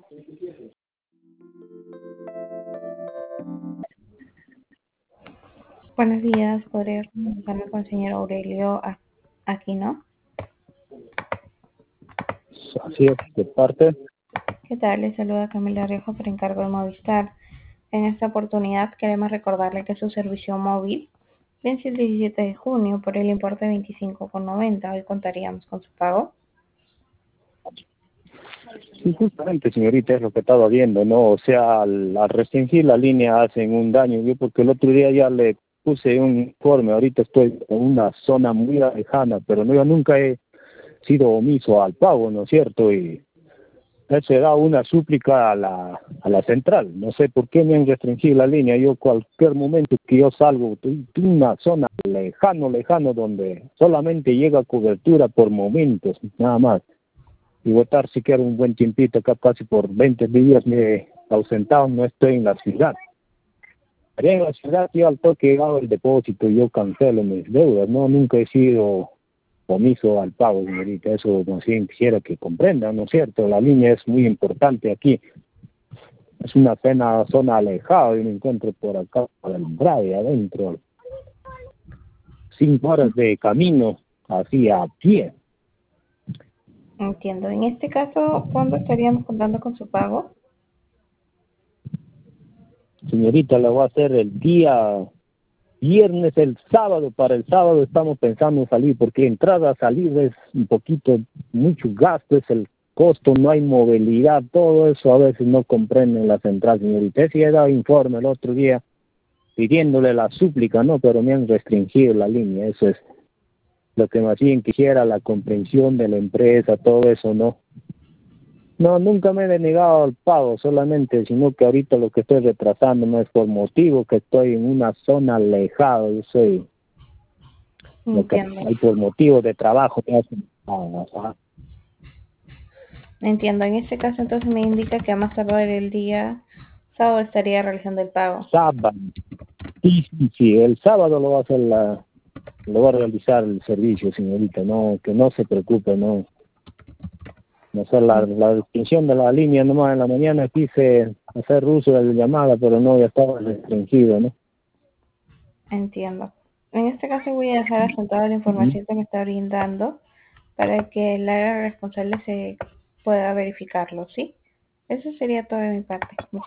Buenos días, podría comunicarme con el señor Aurelio Aquino. Así es, de parte. ¿Qué tal? Le saluda Camila Rioja por encargo de Movistar. En esta oportunidad queremos recordarle que su servicio móvil vence el 17 de junio por el importe de 25,90. Hoy contaríamos con su pago. Sí, justamente, señorita, es lo que estaba viendo, ¿no? O sea, al restringir la línea hacen un daño. Yo porque el otro día ya le puse un informe, ahorita estoy en una zona muy lejana, pero no, yo nunca he sido omiso al pago, ¿no es cierto? Y se da una súplica a la central. No sé por qué me han restringido la línea. Yo cualquier momento que yo salgo, estoy en una zona lejano, donde solamente llega cobertura por momentos, nada más. Y votar si quiero un buen tiempito, acá casi por 20 días me he ausentado, no estoy en la ciudad. Allá en la ciudad yo al toque he llegado el depósito, yo cancelo mis deudas, no, nunca he sido omiso al pago, señorita, eso más bien quisiera que comprendan, ¿no es cierto? La línea es muy importante aquí, es una zona alejada, y me encuentro por acá, por el Brave, adentro, 5 horas de camino, así a pie. Entiendo. En este caso, ¿cuándo estaríamos contando con su pago? Señorita, la voy a hacer el día viernes, el sábado. Para el sábado estamos pensando en salir, porque entrada a salir es un poquito, mucho gasto, es el costo, no hay movilidad, todo eso a veces no comprenden la central, señorita. Sí he dado informe el otro día pidiéndole la súplica, ¿no? Pero me han restringido la línea, eso es lo que más bien quisiera, la comprensión de la empresa, todo eso, ¿no? No, nunca me he denegado al pago, solamente, sino que ahorita lo que estoy retrasando no es por motivo que estoy en una zona alejada, yo soy lo que Entiendo. hay por motivo de trabajo. Entiendo. En este caso, entonces me indica que a más tardar el día sábado estaría realizando el pago. Sábado, sí, el sábado lo va a hacer lo va a realizar el servicio, señorita, no, que no se preocupe, no. No sé, la distinción de la línea nomás en la mañana quise hacer uso de la llamada, pero no, ya estaba restringido, ¿no? Entiendo. En este caso voy a dejar apuntada la información que me está brindando para que el área responsable se pueda verificarlo, ¿sí? Eso sería todo de mi parte.